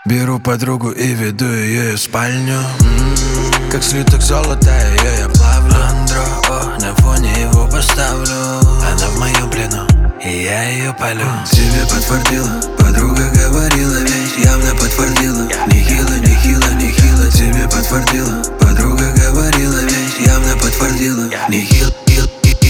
Беру подругу и веду ее в спальню. Как слиток золота, ее я плавлю. Андро, на фоне его поставлю. Она в моем плену, и я ее полю. Тебе подтвердила, подруга говорила, ведь явно подтвердила. Нехило, нехило, нехило. Тебе подтвердила, подруга говорила, ведь явно подтвердила. Нехило, нехило.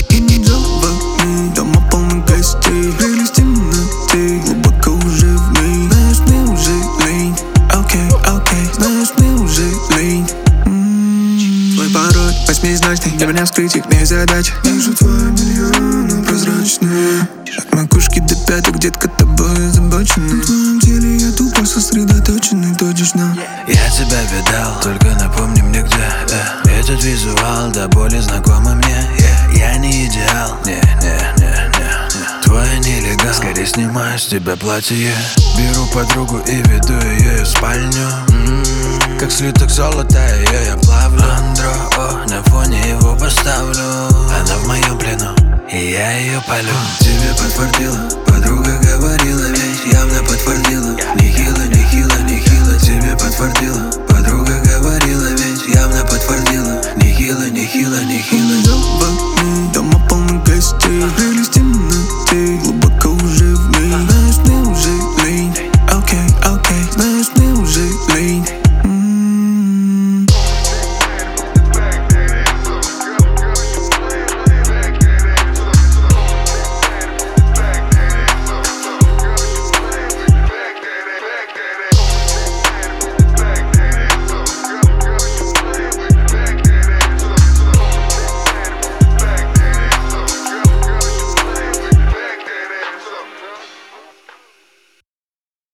Дома полно гостей, прелесть темноты, глубоко уже в ней. Знаешь, мне уже лень, окей, знаешь, мне уже лень. Твой пароль восьмизначный, для меня вскрыть их не задача. Вижу твои миллионы прозрачные, от макушки до пяток, детка, тобой озабочена. В твоем теле я тупо сосредоточенный, точечно. Я тебя видал, только напомни мне где. Этот визуал до боли знакомый мне. Я не идеал, не. Твой нелегал, скорее снимаю с тебя платье. Беру подругу и веду ее в спальню. Как слиток золота, ее я плавлю. Андро, на фоне его поставлю. Она в моем плену, и я ее полю. Тебе подтвердила, подруга говорила,